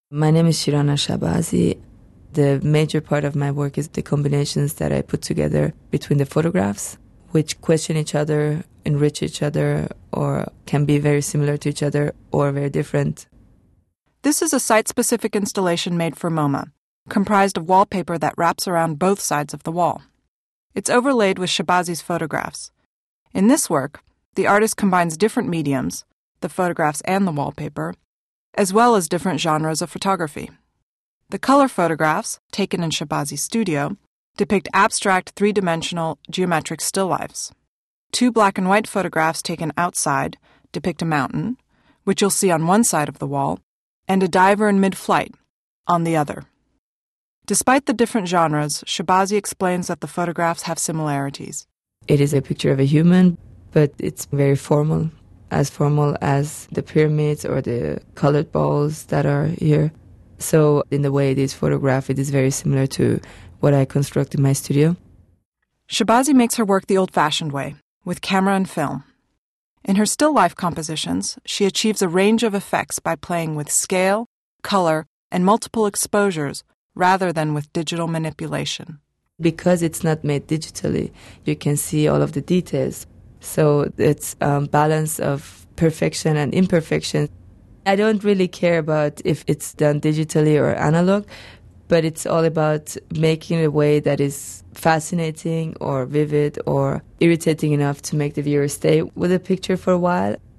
My name is Shirana Shahbazi. The major part of my work is the combinations that I put together between the photographs, which question each other, enrich each other, or can be very similar to each other or very different. This is a site-specific installation made for MoMA, comprised of wallpaper that wraps around both sides of the wall. It's overlaid with Shahbazi's photographs. In this work, the artist combines different mediums, the photographs and the wallpaper, as well as different genres of photography. The color photographs, taken in Shahbazi's studio, depict abstract three-dimensional geometric still lifes. 2 black and white photographs taken outside depict a mountain, which you'll see on one side of the wall, and a diver in mid-flight on the other. Despite the different genres, Shahbazi explains that the photographs have similarities. It is a picture of a human, but it's very formal as the pyramids or the colored balls that are here. So in the way it is photographed, it is very similar to what I construct in my studio. Shahbazi makes her work the old-fashioned way, with camera and film. In her still life compositions, she achieves a range of effects by playing with scale, color, and multiple exposures rather than with digital manipulation. Because it's not made digitally, you can see all of the details. So it's a balance of perfection and imperfection. I don't really care about if it's done digitally or analog, but it's all about making a way that is fascinating or vivid or irritating enough to make the viewer stay with the picture for a while.